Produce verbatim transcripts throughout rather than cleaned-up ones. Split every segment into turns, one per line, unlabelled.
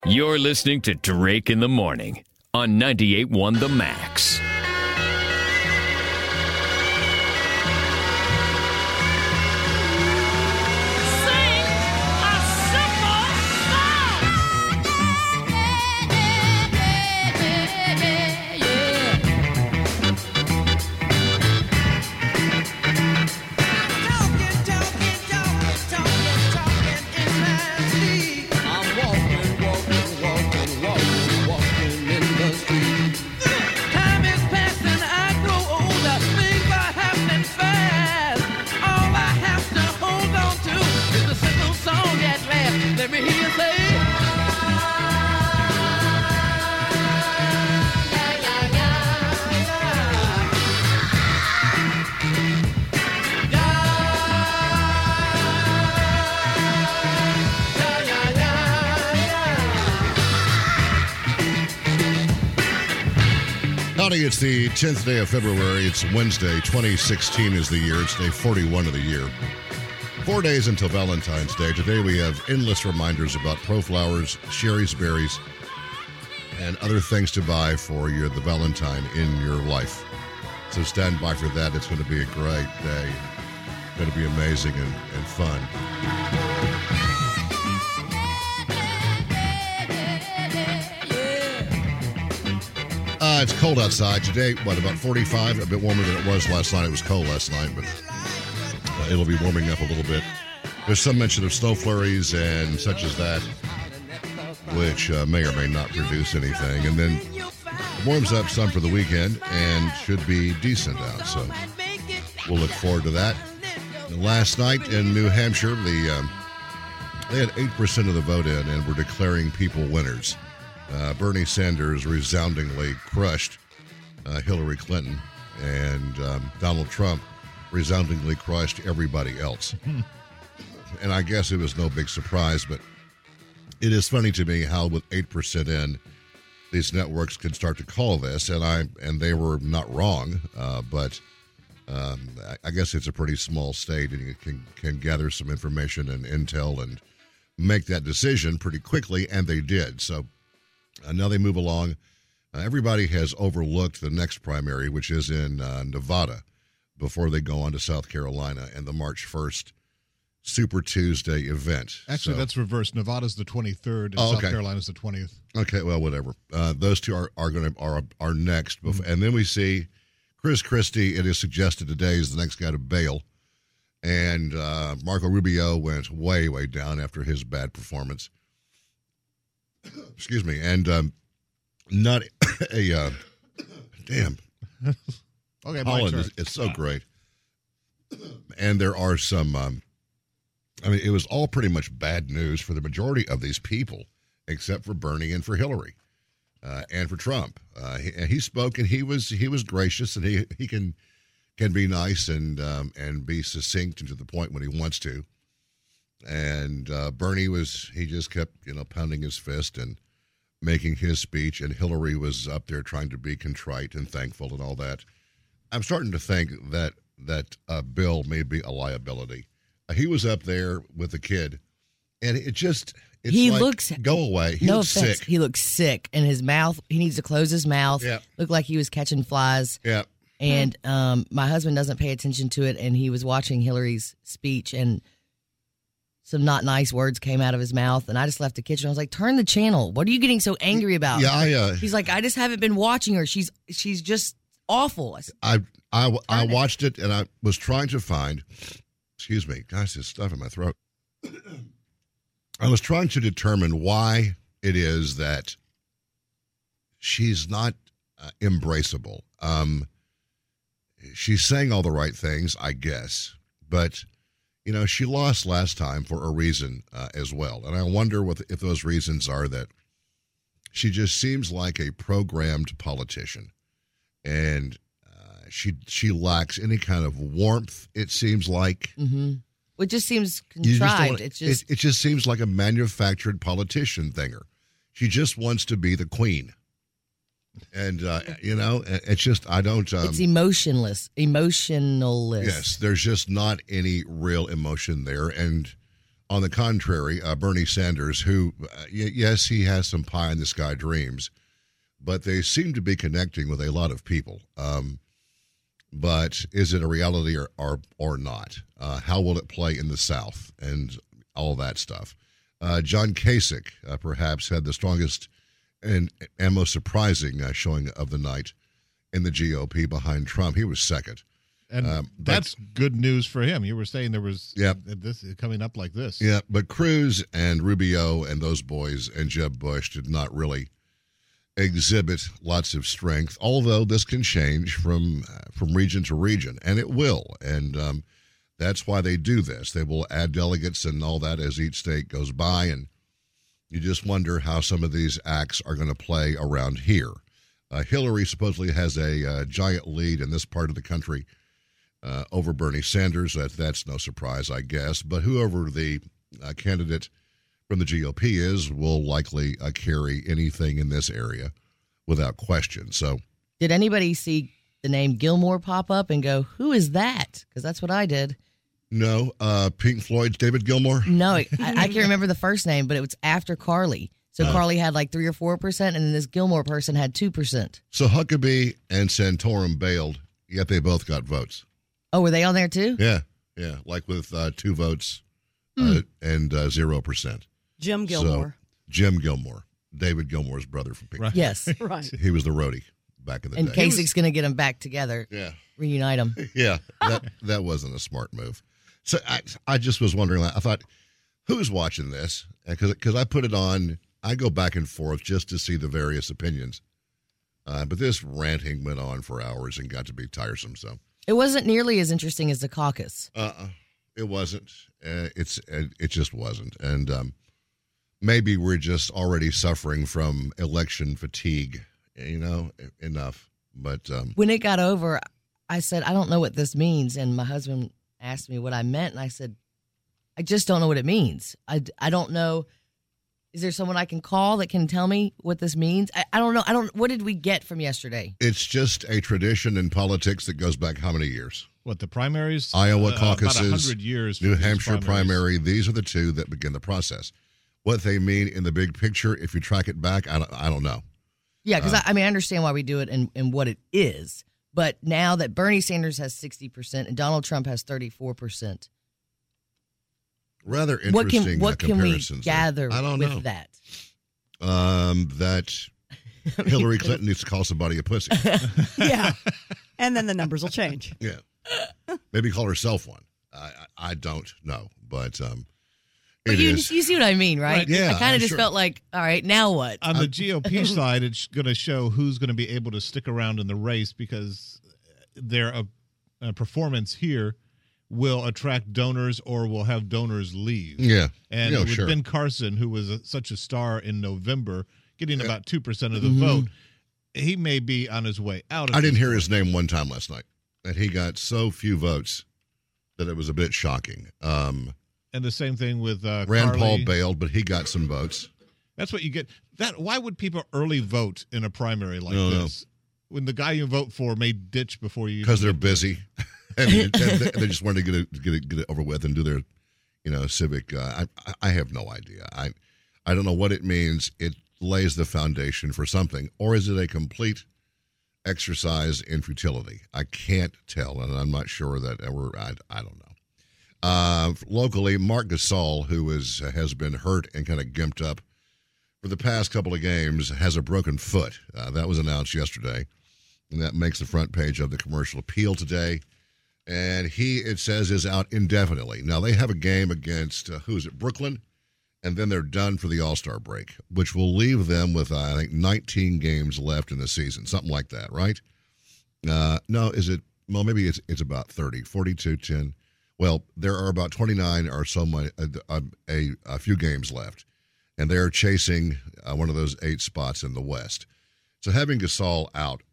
You're listening to Drake in the Morning on ninety-eight point one The Max.
It's the tenth day of February. It's Wednesday. twenty sixteen is the year. It's day forty-one of the year. Four days until Valentine's Day. Today we have endless reminders about ProFlowers, Sherry's Berries, and other things to buy for your the Valentine in your life. So stand by for that. It's going to be a great day. It's going to be amazing and, and fun. Uh, it's cold outside today. What, about forty-five? A bit warmer than it was last night. It was cold last night, but uh, it'll be warming up a little bit. There's some mention of snow flurries and such as that, which uh, may or may not produce anything. And then it warms up some for the weekend and should be decent out. So we'll look forward to that. And last night in New Hampshire, the um, they had eight percent of the vote in and were declaring people winners. Uh, Bernie Sanders resoundingly crushed uh, Hillary Clinton, and um, Donald Trump resoundingly crushed everybody else. And I guess it was no big surprise, but it is funny to me how with eight percent in, these networks can start to call this, and I and they were not wrong, uh, but um, I, I guess it's a pretty small state, and you can, can gather some information and intel and make that decision pretty quickly, and they did. So Uh, now they move along. Uh, everybody has overlooked the next primary, which is in uh, Nevada, before they go on to South Carolina and the March first Super Tuesday event.
Actually,
so,
that's reversed. Nevada's the twenty-third, and
oh,
South
okay.
Carolina's the twentieth.
Okay, well, whatever. Uh, those two are are going to are are next, before, mm-hmm. and then we see Chris Christie. It is suggested today is the next guy to bail, and uh, Marco Rubio went way way down after his bad performance. Excuse me, and um, not a uh, damn.
Okay,
Holland is it's so great, and there are some. Um, I mean, it was all pretty much bad news for the majority of these people, except for Bernie and for Hillary, uh, and for Trump. Uh, he, and he spoke, and he was he was gracious, and he he can can be nice and um, and be succinct and to the point when he wants to. And uh, Bernie was, he just kept, you know, pounding his fist and making his speech. And Hillary was up there trying to be contrite and thankful and all that. I'm starting to think that that uh, Bill may be a liability. Uh, he was up there with a kid, and it just, it's
he
like,
looks,
go away. He
no
looks
offense,
sick.
He looks sick. And his mouth, he needs to close his mouth.
Yeah.
Looked like he was catching flies.
Yeah.
And um, my husband doesn't pay attention to it, and he was watching Hillary's speech, and some not nice words came out of his mouth, and I just left the kitchen. I was like, turn the channel. What are you getting so angry about?
Yeah, I, uh,
He's like, I just haven't been watching her. She's she's just awful.
I, I, I watched it, and I was trying to find, excuse me, gosh, there's stuff in my throat. I was trying to determine why it is that she's not uh, embraceable. Um, she's saying all the right things, I guess, but you know, she lost last time for a reason uh, as well. And I wonder what, if those reasons are that she just seems like a programmed politician. And uh, she she lacks any kind of warmth, it seems like.
Mm-hmm. It just seems
You just
contrived.
don't-
it's just
it, it just seems like a manufactured politician thinger. She just wants to be the queen. And, uh, you know, it's just, I don't... Um,
it's emotionless. Emotionalist.
Yes, there's just not any real emotion there. And On the contrary, uh, Bernie Sanders, who, uh, y- yes, he has some pie-in-the-sky dreams, but they seem to be connecting with a lot of people. Um, but is it a reality or or, or not? Uh, how will it play in the South and all that stuff? Uh, John Kasich, uh, perhaps, had the strongest and, and most surprising uh, showing of the night in the G O P behind Trump. He was second.
And
Um, but-
that's good news for him. You were saying there was
Yep.
this coming up like this.
Yeah, but Cruz and Rubio and those boys and Jeb Bush did not really exhibit lots of strength, although this can change from uh, from region to region, and it will. And um, that's why they do this. They will add delegates and all that as each state goes by, and you just wonder how some of these acts are going to play around here. Uh, Hillary supposedly has a uh, giant lead in this part of the country uh, over Bernie Sanders. That, that's no surprise, I guess. But whoever the uh, candidate from the G O P is will likely uh, carry anything in this area without question. So,
Did anybody see the name Gilmore pop up and go, who is that? Because that's what I did.
no, uh, Pink Floyd's David Gilmour.
No, I, I can't remember the first name, but it was after Carly. So
Oh.
Carly had like three or four percent, and then this Gilmore person had two percent.
So Huckabee and Santorum bailed, yet they both got votes.
Oh, were they on there too?
Yeah, yeah, like with uh, two votes uh, and uh, zero percent.
Jim Gilmore.
So, Jim Gilmore, David Gilmour's brother from Pink.
Right.
Yes.
Right.
He was the roadie back in the
And
day.
Kasich's going to get them back together,
Yeah,
reunite them.
yeah, that that wasn't a smart move. So I I just was wondering. I thought, who's watching this? Because because I put it on. I go back and forth just to see the various opinions. Uh, but this ranting went on for hours and got to be tiresome. So
It wasn't nearly as interesting as the caucus.
uh-uh, it wasn't. Uh, it's uh, it just wasn't. And um, maybe we're just already suffering from election fatigue. You know, enough. But um,
When it got over, I said, I don't know what this means. And my husband asked me what I meant. And I said, I just don't know what it means. I, I don't know. Is there someone I can call that can tell me what this means? I, I don't know. I don't. What did we get from yesterday?
it's just a tradition in politics that goes back how many years?
What, the primaries?
Iowa
Uh,
caucuses,
About one hundred years. for
New
these
Hampshire
primaries.
primary. These are the two that begin the process. What they mean in the big picture, if you track it back, I don't, I don't know.
Yeah, because
Uh,
I, I mean, I understand why we do it and, and what it is. But now that Bernie Sanders has sixty percent and Donald Trump has thirty-four percent,
Rather interesting
what can what
uh,
can we
comparisons there.
gather
I don't
with
know.
that?
Um, that Hillary Clinton needs to call somebody a pussy.
Yeah. And then the numbers will change.
Yeah, maybe call herself one. I I, I don't know, but um,
But
it
you,
is.
you see what I mean, right?
Right,
yeah,
I kind
I'm
of just
sure.
felt like, all right, now what?
On the G O P side, it's going to show who's going to be able to stick around in the race because their uh, uh, performance here will attract donors or will have donors leave.
Yeah,
And
yeah,
with
sure.
Ben Carson, who was a, such a star in November, getting
Yeah.
about two percent of the
Mhm.
vote, he may be on his way out. at
I didn't
this
hear
point.
his name one time last night, and he got so few votes that it was a bit shocking. Um,
And the same thing with uh,
Rand
Carly.
Paul bailed, but he got some votes.
That's what you get. That why would people early vote in a primary like
No, no.
this? When the guy you vote for may ditch before you.
Because they're busy, and, and they they just wanted to get it, get it get it over with and do their, you know, civic. Uh, I I have no idea. I I don't know what it means. It lays the foundation for something, or is it a complete exercise in futility? I can't tell, and I'm not sure that we're. I I don't know. Uh, locally, Mark Gasol, who is has been hurt and kind of gimped up for the past couple of games, has a broken foot. Uh, that was announced yesterday. And that makes the front page of the Commercial Appeal today. And he, it says, is out indefinitely. Now, they have a game against, uh, who is it, Brooklyn? And then they're done for the All-Star break, which will leave them with, uh, I think, nineteen games left in the season, something like that, right? Uh, no, is it, well, maybe it's it's about thirty, forty-two, ten. Well, there are about twenty-nine or so, my, a, a, a few games left. And they're chasing uh, one of those eight spots in the West. So having Gasol out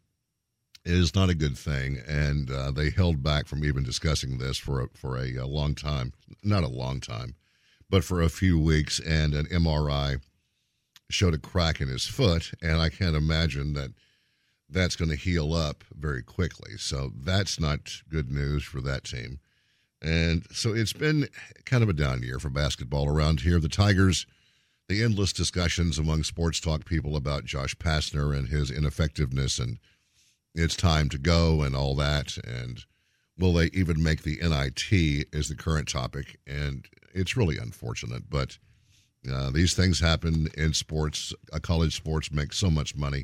is not a good thing, and uh, they held back from even discussing this for a, for a, a long time. Not a long time, but for a few weeks, and an M R I showed a crack in his foot, and I can't imagine that that's going to heal up very quickly. So that's not good news for that team. And so it's been kind of a down year for basketball around here. The Tigers, the endless discussions among sports talk people about Josh Pastner and his ineffectiveness, and it's time to go and all that. And will they even make the N I T is the current topic. And it's really unfortunate, but uh, these things happen in sports. Uh, college sports make so much money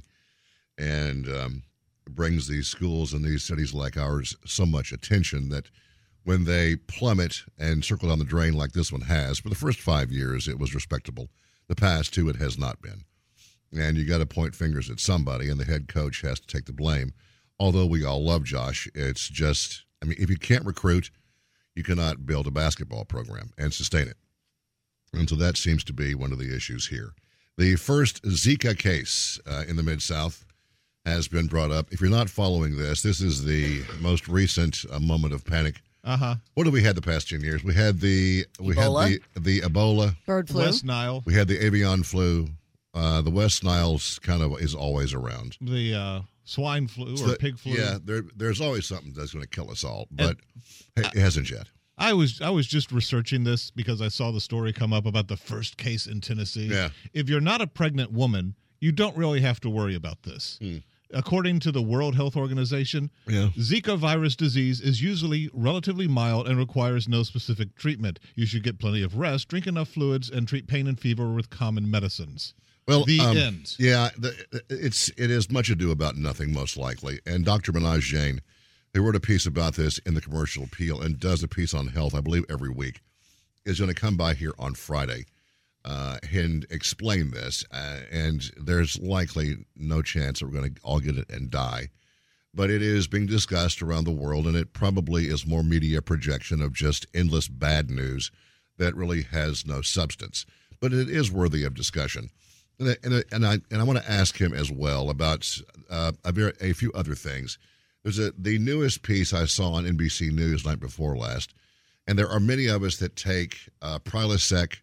and um, brings these schools and these cities like ours so much attention that when they plummet and circle down the drain like this one has, for the first five years, it was respectable. The past two, it has not been. And you got to point fingers at somebody, and the head coach has to take the blame. Although we all love Josh, it's just, I mean, if you can't recruit, you cannot build a basketball program and sustain it. And so that seems to be one of the issues here. The first Zika case uh, in the Mid-South has been brought up. If you're not following this, this is the most recent uh, moment of panic.
Uh-huh.
What have we had the past ten years? We had the we
Ebola?
had the the Ebola,
Bird flu.
West Nile,
we had the avian flu. Uh, the West Nile's kind of is always around.
the uh, swine flu
So
or pig flu.
Yeah, there, there's always something that's going to kill us all, but it hasn't yet.
I was I was just researching this because I saw the story come up about the first case in Tennessee.
Yeah.
If you're not a pregnant woman, you don't really have to worry about this.
Hmm.
According to the World Health Organization,
Yeah.
Zika virus disease is usually relatively mild and requires no specific treatment. You should get plenty of rest, drink enough fluids, and treat pain and fever with common medicines.
Well,
The
um,
end.
Yeah, the, it's it is much ado about nothing, most likely. And Doctor Manoj Jain, who wrote a piece about this in the Commercial Appeal and does a piece on health, I believe, every week, is going to come by here on Friday uh, and explain this. Uh, and there's likely no chance that we're going to all get it and die. But it is being discussed around the world, and it probably is more media projection of just endless bad news that really has no substance. But it is worthy of discussion. And I, and I, and I, and I want to ask him as well about uh, a, very, a few other things. There's a the newest piece I saw on N B C News night before last, and there are many of us that take uh, Prilosec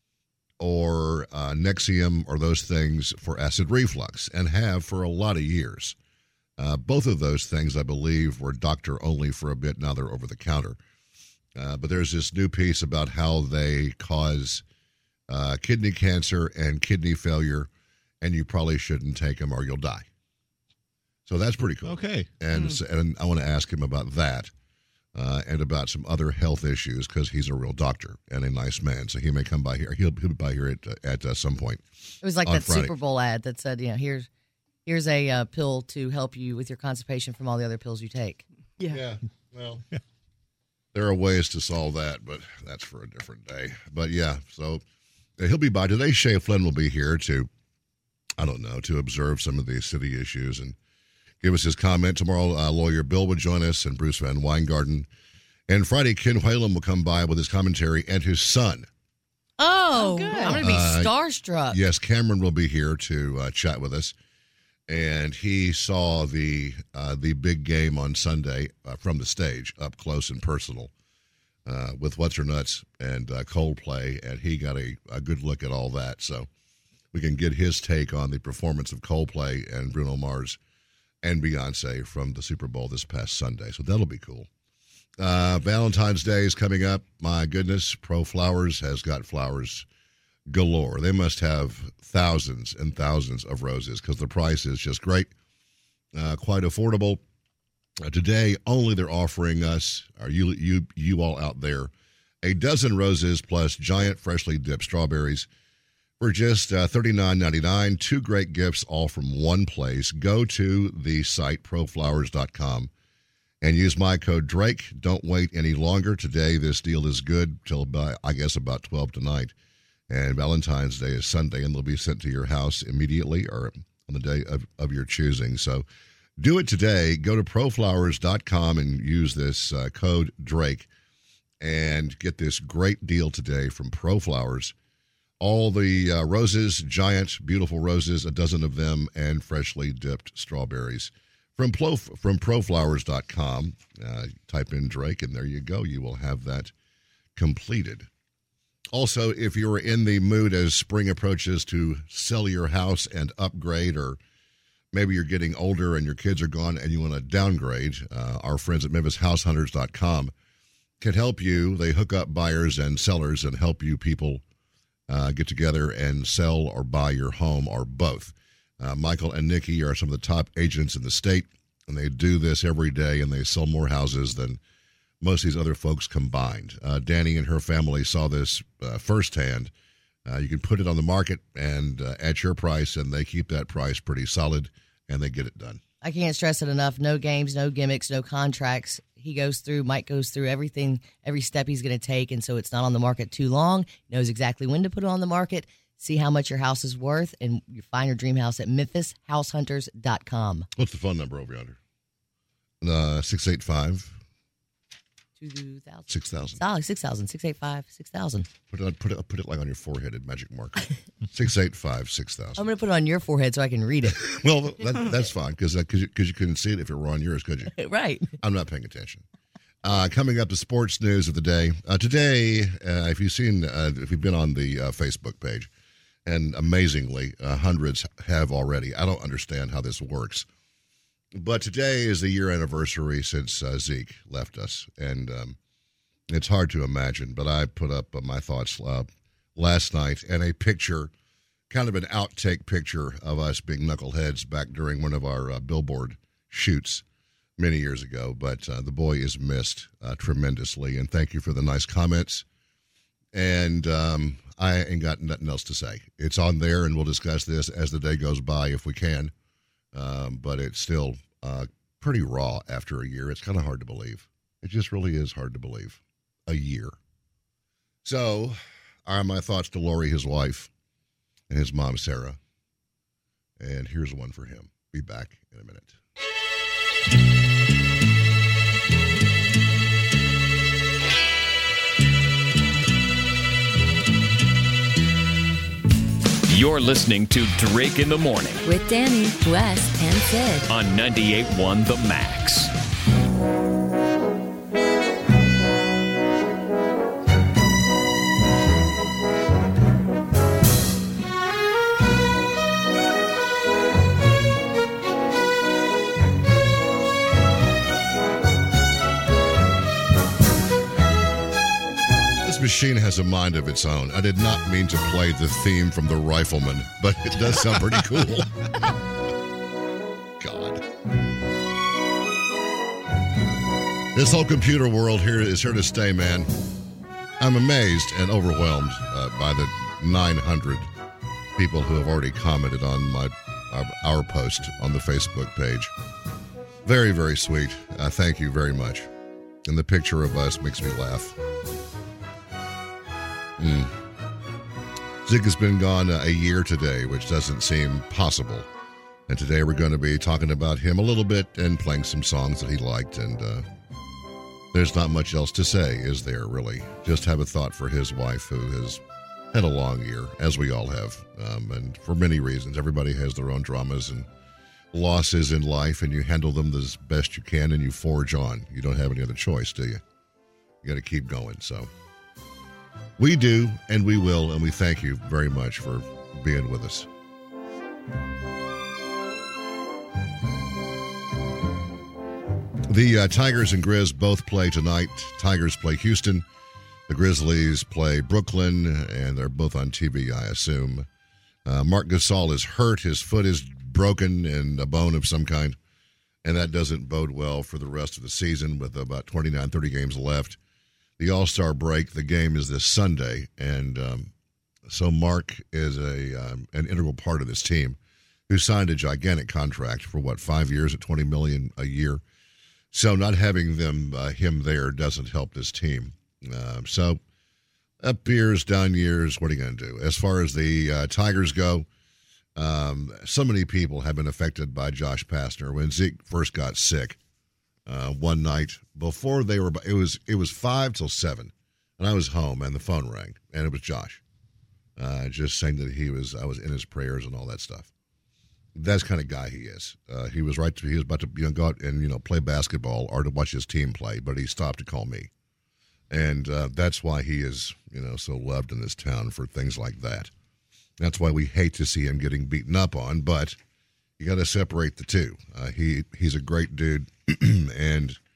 or uh, Nexium or those things for acid reflux and have for a lot of years. Uh, both of those things, I believe, were doctor only for a bit. Now they're over the counter. Uh, but there's this new piece about how they cause uh, kidney cancer and kidney failure, and you probably shouldn't take them or you'll die. So that's pretty cool.
Okay.
And
Mm.
and I want to ask him about that uh, and about some other health issues because he's a real doctor and a nice man. So he may come by here. He'll, he'll be by here at, at uh, some point.
It was like
On
that
Friday.
Super Bowl ad that said, you know, here's here's a uh, pill to help you with your constipation from all the other pills you take.
Yeah.
Well, there are ways to solve that, but that's for a different day. But yeah, so uh, he'll be by today. Shay Flynn will be here to, I don't know, to observe some of these city issues and give us his comment. Tomorrow, uh, lawyer Bill will join us and Bruce Van Weingarten. And Friday, Ken Whalen will come by with his commentary and his son.
Oh,
good.
I'm going to be
Uh,
starstruck.
Yes, Cameron will be here to uh, chat with us. And he saw the uh, the big game on Sunday uh, from the stage, up close and personal, uh, with What's Her Nuts and uh, Coldplay, and he got a, a good look at all that. So we can get his take on the performance of Coldplay and Bruno Mars and Beyonce from the Super Bowl this past Sunday. So that'll be cool. Uh, Valentine's Day is coming up. My goodness, Pro Flowers has got flowers galore. They must have thousands and thousands of roses because the price is just great, uh, quite affordable. Uh, today, only they're offering us, or you, you, you all out there, a dozen roses plus giant freshly dipped strawberries for just uh, thirty-nine ninety-nine. Two great gifts, all from one place. Go to the site pro flowers dot com and use my code Drake. Don't wait any longer. Today, this deal is good till about, I guess, about twelve tonight. And Valentine's Day is Sunday, and they'll be sent to your house immediately or on the day of, of your choosing. So do it today. Go to pro flowers dot com and use this uh, code Drake and get this great deal today from Pro Flowers. All the uh, roses, giant, beautiful roses, a dozen of them, and freshly dipped strawberries. From, Pro, from pro flowers dot com, uh, type in Drake, and there you go. You will have that completed. Also, if you're in the mood as spring approaches to sell your house and upgrade, or maybe you're getting older and your kids are gone and you want to downgrade, uh, our friends at Memphis House Hunters dot com can help you. They hook up buyers and sellers and help you people uh, get together and sell or buy your home or both. Uh, Michael and Nikki are some of the top agents in the state, and they do this every day, and they sell more houses than most of these other folks combined. Uh, Danny and her family saw this uh, firsthand. Uh, you can put it on the market and uh, at your price, and they keep that price pretty solid, and they get it done.
I can't stress it enough. No games, no gimmicks, no contracts. He goes through, Mike goes through everything, every step he's going to take, and so it's not on the market too long. He knows exactly when to put it on the market. See how much your house is worth, and you find your dream house at Memphis House Hunters dot com.
What's the phone number over yonder? Uh, six eight five
two thousand
six thousand.
Oh, six thousand. six eight five, six thousand.
Put it, put it, put it like on your forehead in magic marker. six eight five, six thousand.
I'm going to put it on your forehead so I can read it.
Well, that, that's fine, because uh, you, you couldn't see it if it were on yours, could you?
Right.
I'm not paying attention. Uh, coming up, the sports news of the day. Uh, today, uh, if you've seen, uh, if you've been on the uh, Facebook page, and amazingly, uh, hundreds have already. I don't understand how this works. But today is the year anniversary since uh, Zeke left us. And um, it's hard to imagine, but I put up uh, my thoughts uh, last night and a picture, kind of an outtake picture of us being knuckleheads back during one of our uh, billboard shoots many years ago. But uh, the boy is missed uh, tremendously. And thank you for the nice comments. And um, I ain't got nothing else to say. It's on there, and we'll discuss this as the day goes by if we can. Um, but it's still uh, pretty raw after a year. It's kind of hard to believe. It just really is hard to believe. A year. So, are my thoughts to Lori, his wife, and his mom, Sarah. And here's one for him. Be back in a minute.
You're listening to Drake in the Morning
with Danny, Wes, and Sid
on ninety-eight point one The Max.
Machine has a mind of its own. I did not mean to play the theme from The Rifleman, but it does sound pretty cool. God. This whole computer world here is here to stay, man. I'm amazed and overwhelmed uh, by the nine hundred people who have already commented on my our, our post on the Facebook page. Very, very sweet. Uh, thank you very much. And the picture of us makes me laugh. Mm. Zig has been gone uh, a year today, which doesn't seem possible. And today we're going to be talking about him a little bit and playing some songs that he liked. And uh, there's not much else to say, is there, really? Just have a thought for his wife, who has had a long year, as we all have. Um, and for many reasons, everybody has their own dramas and losses in life, and you handle them as best you can, and you forge on. You don't have any other choice, do you? You got to keep going, so... We do, and we will, and we thank you very much for being with us. The uh, Tigers and Grizz both play tonight. Tigers play Houston. The Grizzlies play Brooklyn, and they're both on T V, I assume. Uh, Marc Gasol is hurt. His foot is broken and a bone of some kind, and that doesn't bode well for the rest of the season with about twenty-nine, thirty games left. The All-Star break, the game is this Sunday, and um, so Mark is a um, an integral part of this team, who signed a gigantic contract for, what, five years at twenty million dollars a year. So not having them uh, him there doesn't help this team. Uh, so up years, down years, what are you going to do? As far as the uh, Tigers go, um, so many people have been affected by Josh Pastner. When Zeke first got sick, Uh, one night before they were, it was it was five till seven, and I was home, and the phone rang, and it was Josh, uh, just saying that he was, I was in his prayers and all that stuff. That's the kind of guy he is. Uh, he was right to, he was about to you know go out and you know play basketball or to watch his team play, but he stopped to call me, and uh, that's why he is you know so loved in this town for things like that. That's why we hate to see him getting beaten up on, but you got to separate the two. Uh, he he's a great dude. And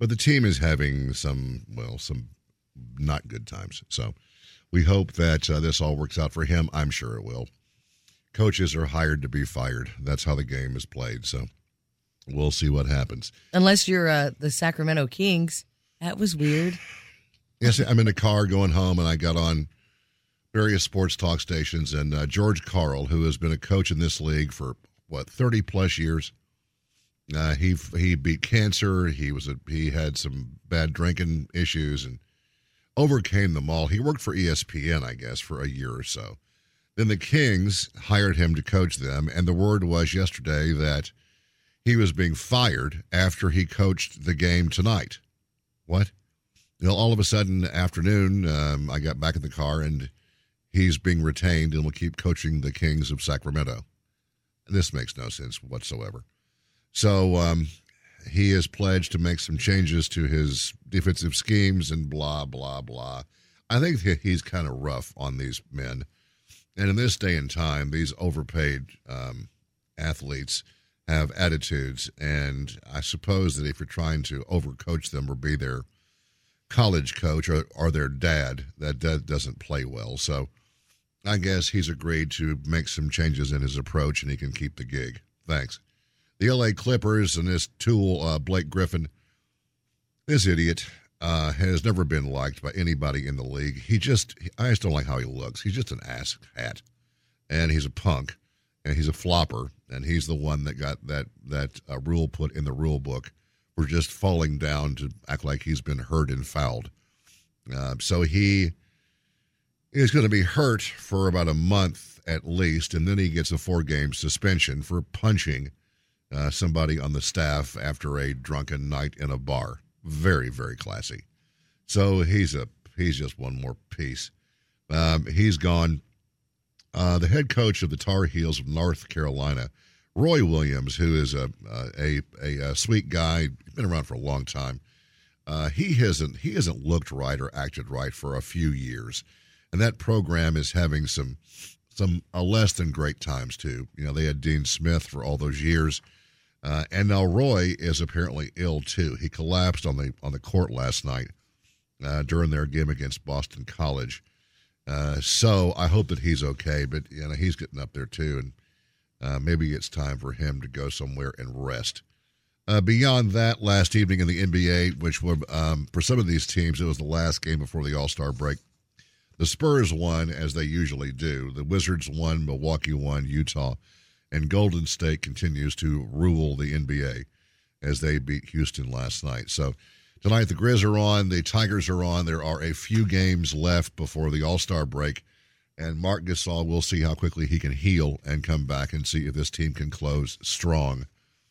but the team is having some, well, some not good times. So we hope that uh, this all works out for him. I'm sure it will. Coaches are hired to be fired. That's how the game is played. So we'll see what happens.
Unless you're uh, the Sacramento Kings. That was weird.
Yes, I'm in the car going home, and I got on various sports talk stations, and uh, George Karl, who has been a coach in this league for, what, thirty-plus years, uh, he he beat cancer. He was a, he had some bad drinking issues and overcame them all. He worked for E S P N, I guess, for a year or so. Then the Kings hired him to coach them, and the word was yesterday that he was being fired after he coached the game tonight. What? You know, all of a sudden, afternoon, um, I got back in the car, and he's being retained and will keep coaching the Kings of Sacramento. This makes no sense whatsoever. So um, he has pledged to make some changes to his defensive schemes and blah, blah, blah. I think he's kind of rough on these men. And in this day and time, these overpaid um, athletes have attitudes, and I suppose that if you're trying to overcoach them or be their college coach or, or their dad, that, that doesn't play well. So I guess he's agreed to make some changes in his approach, and he can keep the gig. Thanks. The L A Clippers and this tool, uh, Blake Griffin, this idiot, Uh, has never been liked by anybody in the league. He just, I just don't like how he looks. He's just an ass hat, and he's a punk, and he's a flopper, and he's the one that got that that uh, rule put in the rule book for just falling down to act like he's been hurt and fouled. Uh, so he is going to be hurt for about a month at least, and then he gets a four-game suspension for punching uh, somebody on the staff after a drunken night in a bar. Very, very classy. So he's a he's just one more piece. Um, he's gone. Uh, the head coach of the Tar Heels of North Carolina, Roy Williams, who is a a a, a sweet guy, been around for a long time. Uh, he hasn't he hasn't looked right or acted right for a few years, and that program is having some some uh, less than great times too. You know, they had Dean Smith for all those years. Uh, and now Roy is apparently ill too. He collapsed on the on the court last night uh, during their game against Boston College. Uh, so I hope that he's okay. But you know he's getting up there too, and uh, maybe it's time for him to go somewhere and rest. Uh, beyond that, last evening in the N B A, which were um, for some of these teams, it was the last game before the All-Star break. The Spurs won as they usually do. The Wizards won. Milwaukee won. Utah. And Golden State continues to rule the N B A as they beat Houston last night. So tonight the Grizz are on, the Tigers are on. There are a few games left before the All-Star break. And Marc Gasol, we'll see how quickly he can heal and come back and see if this team can close strong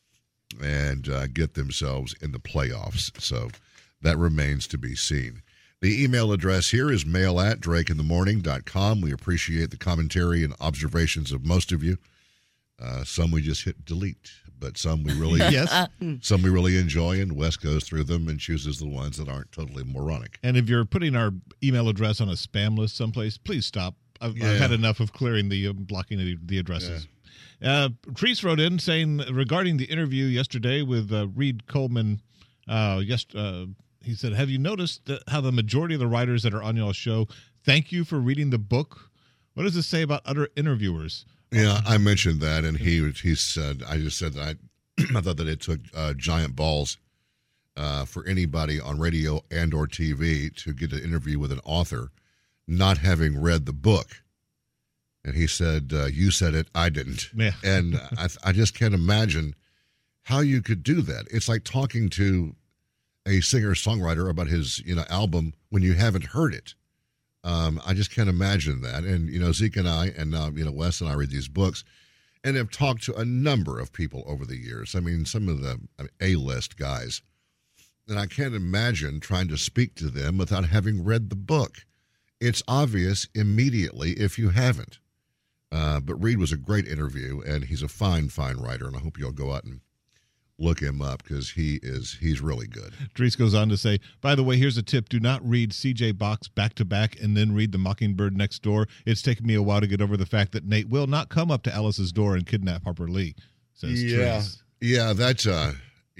and uh, get themselves in the playoffs. So that remains to be seen. The email address here is mail at drake in the morning dot com. We appreciate the commentary and observations of most of you. Uh, some we just hit delete, but some we really
yes.
some we really enjoy, and Wes goes through them and chooses the ones that aren't totally moronic.
And if you're putting our email address on a spam list someplace, please stop. I've,
Yeah.
I've had enough of clearing the uh, blocking the, the addresses. Yeah. Uh, Treese wrote in saying regarding the interview yesterday with uh, Reed Coleman. Uh, yes, uh, he said, "Have you noticed that how the majority of the writers that are on y'all's show thank you for reading the book? What does this say about other interviewers?"
Yeah, I mentioned that, and he he said, I just said that I, I thought that it took uh, giant balls uh, for anybody on radio and or T V to get an interview with an author not having read the book. And he said, uh, you said it, I didn't.
Yeah.
And I, I just can't imagine how you could do that. It's like talking to a singer-songwriter about his you know album when you haven't heard it. Um, I just can't imagine that. And, you know, Zeke and I, and now, you know, Wes and I read these books and have talked to a number of people over the years. I mean, some of the I mean, A-list guys. And I can't imagine trying to speak to them without having read the book. It's obvious immediately if you haven't. Uh, but Reed was a great interview, and he's a fine, fine writer, and I hope you'll go out and look him up because he is he's really good.
Treese goes on to say, by the way, here's a tip. Do not read C J Box back to back and then read The Mockingbird Next Door. It's taken me a while to get over the fact that Nate will not come up to Alice's door and kidnap Harper Lee, says
Yeah.
Treese.
Yeah, that's uh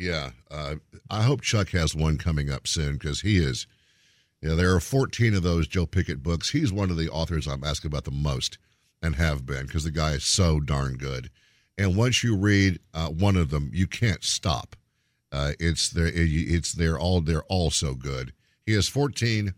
Yeah. Uh, I hope Chuck has one coming up soon because he is, you know, there are fourteen of those Joe Pickett books. He's one of the authors I'm asking about the most and have been because the guy is so darn good. And once you read uh, one of them, you can't stop. Uh, it's there. It's they're all they're all so good. He has fourteen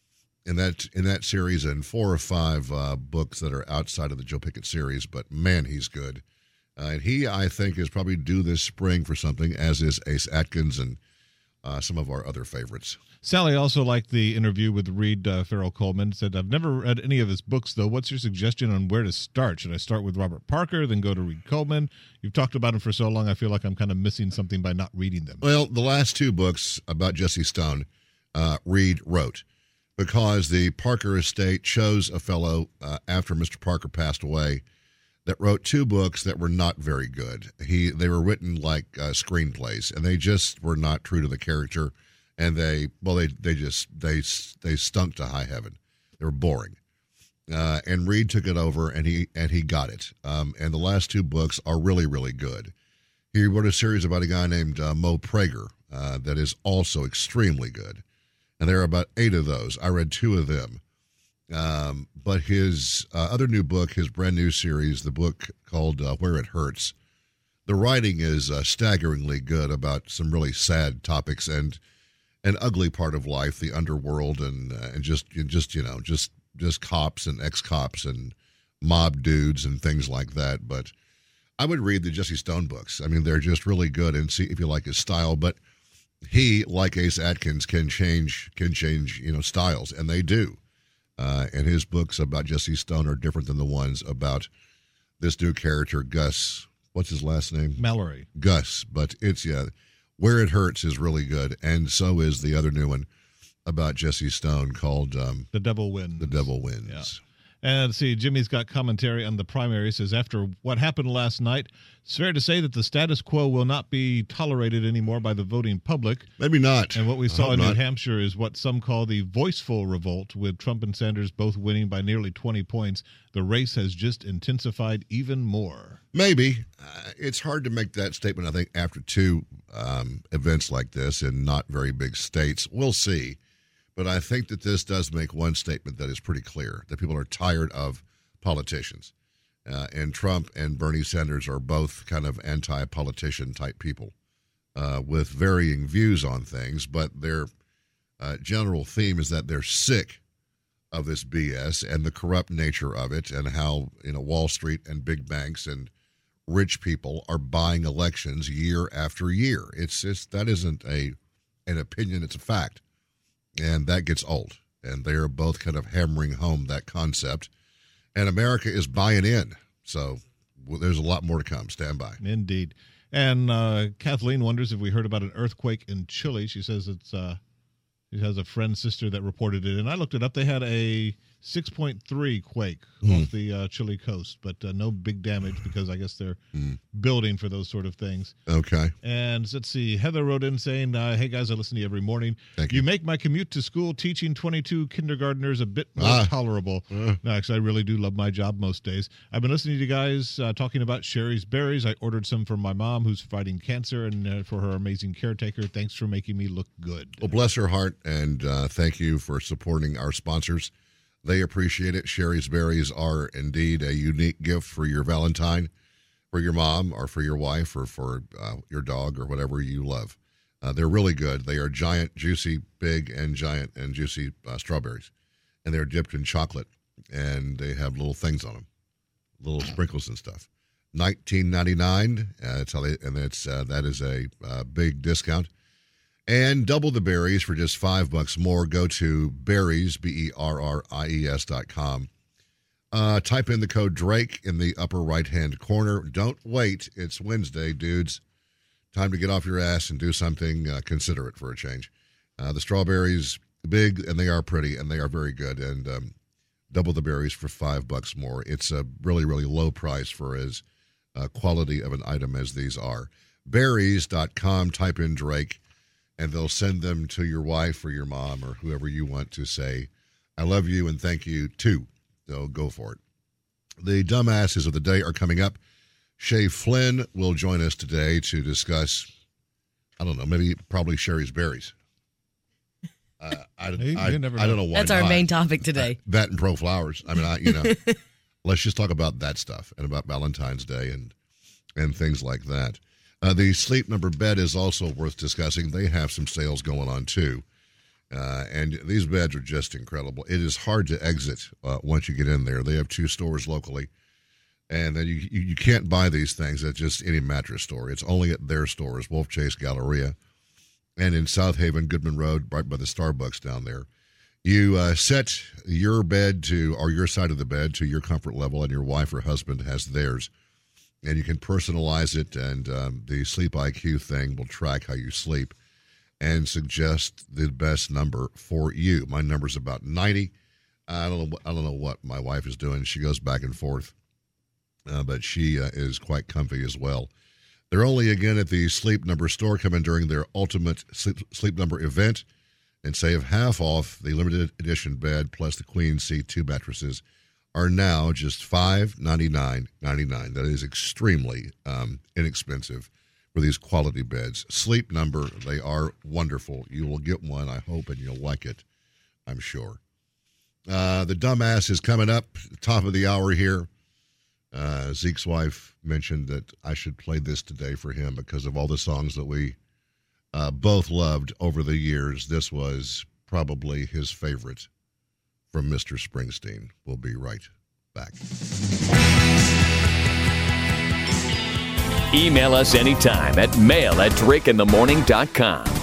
in that in that series and four or five uh, books that are outside of the Joe Pickett series. But man, he's good. Uh, and he, I think, is probably due this spring for something, as is Ace Atkins and uh, some of our other favorites.
Sally also liked the interview with Reed uh, Farrell Coleman. Said, I've never read any of his books, though. What's your suggestion on where to start? Should I start with Robert Parker, then go to Reed Coleman? You've talked about him for so long, I feel like I'm kind of missing something by not reading them.
Well, the last two books about Jesse Stone, uh, Reed wrote, because the Parker estate chose a fellow uh, after Mister Parker passed away that wrote two books that were not very good. He They were written like uh, screenplays, and they just were not true to the character. And they, well, they they just, they they stunk to high heaven. They were boring. Uh, and Reed took it over, and he and he got it. Um, and the last two books are really, really good. He wrote a series about a guy named uh, Mo Prager uh, that is also extremely good. And there are about eight of those. I read two of them. Um, but his uh, other new book, his brand new series, the book called uh, Where It Hurts, the writing is uh, staggeringly good about some really sad topics and an ugly part of life, the underworld, and uh, and just and just you know just just cops and ex-cops and mob dudes and things like that. But I would read the Jesse Stone books. I mean, they're just really good, and see if you like his style. But he, like Ace Atkins, can change can change you know styles, and they do. Uh, and his books about Jesse Stone are different than the ones about this new character, Gus. What's his last name?
Mallory.
Gus. But it's, yeah, Where It Hurts is really good. And so is the other new one about Jesse Stone called um,
The Devil Wins.
The Devil Wins.
Yeah. And see, Jimmy's got commentary on the primary. Says, after what happened last night, it's fair to say that the status quo will not be tolerated anymore by the voting public.
Maybe not.
And what we
I
saw
hope
in
not.
New Hampshire is what some call the voiceful revolt, with Trump and Sanders both winning by nearly twenty points. The race has just intensified even more.
Maybe. Uh, it's hard to make that statement, I think, after two um, events like this in not very big states. We'll see. But I think that this does make one statement that is pretty clear, that people are tired of politicians. Uh, and Trump and Bernie Sanders are both kind of anti-politician type people uh, with varying views on things. But their uh, general theme is that they're sick of this B S and the corrupt nature of it, and how, you know, Wall Street and big banks and rich people are buying elections year after year. It's just, that isn't a an opinion, it's a fact. And that gets old. And they are both kind of hammering home that concept. And America is buying in. So well, there's a lot more to come. Stand by.
Indeed. And uh, Kathleen wonders if we heard about an earthquake in Chile. She says it's uh, she has a friend, sister that reported it. And I looked it up. They had a six point three quake
Mm.
off the uh, Chile coast, but uh, no big damage because I guess they're
Mm.
building for those sort of things.
Okay.
And let's see, Heather wrote in saying, uh, hey guys, I listen to you every morning.
Thank
you.
you.
make my commute to school teaching twenty-two kindergartners a bit more
Ah.
tolerable.
Uh.
No, actually, I really do love my job most days. I've been listening to you guys uh, talking about Sherry's berries. I ordered some for my mom who's fighting cancer, and uh, for her amazing caretaker. Thanks for making me look good.
Well, bless her heart, and uh, thank you for supporting our sponsors. They appreciate it. Sherry's Berries are indeed a unique gift for your Valentine, for your mom, or for your wife, or for uh, your dog, or whatever you love. Uh, they're really good. They are giant, juicy, big, and giant and juicy uh, strawberries. And they're dipped in chocolate, and they have little things on them, little sprinkles and stuff. nineteen ninety-nine dollars, uh, that's how they, and it's, uh, that is a uh, big discount. And double the berries for just five bucks more. Go to berries, B E R R I E S dot com. Uh, type in the code Drake in the upper right-hand corner. Don't wait. It's Wednesday, dudes. Time to get off your ass and do something uh, considerate for a change. Uh, the strawberries, big, and they are pretty, and they are very good. And um, double the berries for five bucks more. It's a really, really low price for as uh, quality of an item as these are. berries dot com, type in Drake, and they'll send them to your wife or your mom or whoever you want to say, I love you and thank you too. So go for it. The dumbasses of the day are coming up. Shay Flynn will join us today to discuss I don't know, maybe probably Sherry's Berries. Uh, I,
You-
I,
you never
I don't
know.
know why
That's our
not.
main topic today.
Uh, that and Pro Flowers. I mean, I, you know, let's just talk about that stuff and about Valentine's Day and and things like that. Uh, the Sleep Number bed is also worth discussing. They have some sales going on too, uh, and these beds are just incredible. It is hard to exit uh, once you get in there. They have two stores locally, and then you you, you can't buy these things at just any mattress store. It's only at their stores, Wolf Chase Galleria, and in South Haven, Goodman Road, right by the Starbucks down there. You uh, set your bed to, or your side of the bed to your comfort level, and your wife or husband has theirs. And you can personalize it, and um, the Sleep I Q thing will track how you sleep and suggest the best number for you. My number's about ninety. I don't know. I don't know what my wife is doing. She goes back and forth, uh, but she uh, is quite comfy as well. They're only again at the Sleep Number store. Come in during their Ultimate Sleep, Sleep Number event and save half off. The limited edition bed plus the Queen C two mattresses are now just five ninety-nine ninety-nine. That is extremely um, inexpensive for these quality beds. Sleep Number, they are wonderful. You will get one, I hope, and you'll like it, I'm sure. Uh, the Dumbass is coming up, top of the hour here. Uh, Zeke's wife mentioned that I should play this today for him because of all the songs that we uh, both loved over the years. This was probably his favorite from Mister Springsteen. We'll be right back.
Email us anytime at mail at drake in the morning dot com.